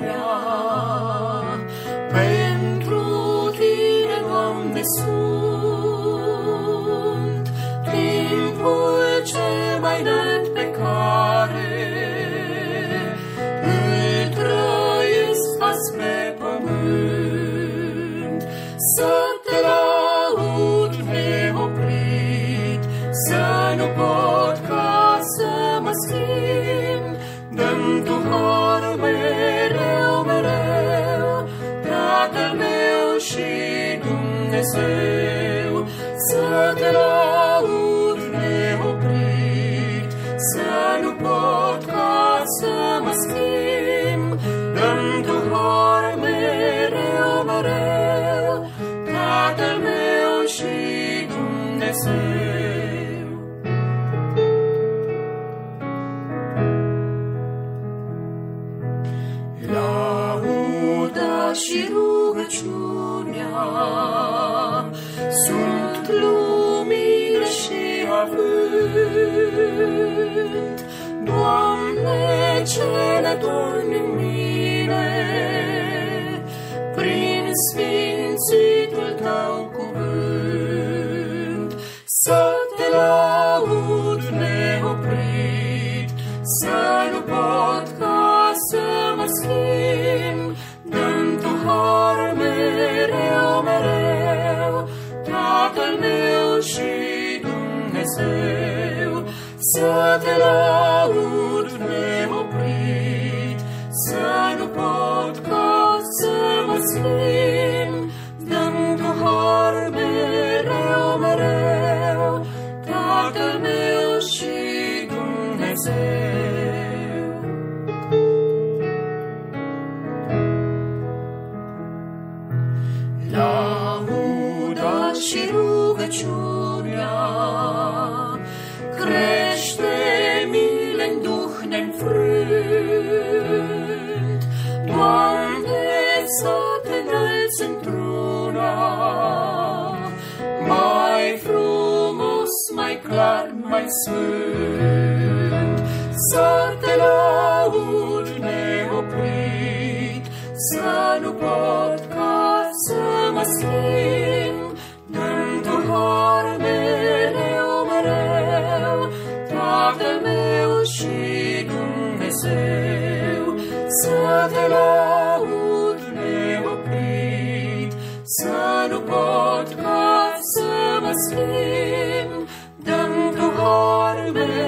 rugăciunea. Pentru Tine, Doamne, sunt timpul cel mai înalt pe care îl trăiesc azi pe pământ. Să Te laud neoprit, să nu pot ca să mă schimb. Dă-mi Tu har mereu, mereu, Tatăl meu și Dumnezeu. Să Te laud neoprit, să nu pot ca să mă schimb. Dă-mi Tu har mereu, mereu, Tatăl meu și Dumnezeu. Lauda și rugăciunea sunt lumină și avânt. Doamne, ce ne dormi în mine, prin sfințitul Tău cuvânt. Să Te laud neoprit, să nu pot ca să mă schimb. Dă-mi Tu har mereu, mereu, Tatăl meu și Dumnezeu. Să Te laud neoprit, să nu pot ca să mă schimb. Dă-mi Tu har mereu, mereu, Tatăl meu și Dumnezeu. Lauda și rugăciunea crește mile-n duh neînfrânt. Doamne, să Te înălți într-una, mai frumos, mai clar, mai sfânt. Să Te laud neoprit, să nu pot ca să mă schimb. Dă-mi Tu har mereu, mereu, Tatăl meu și Dumnezeu. Să Te laud neoprit, să nu pot ca să mă schimb. Dă-mi Tu har mereu,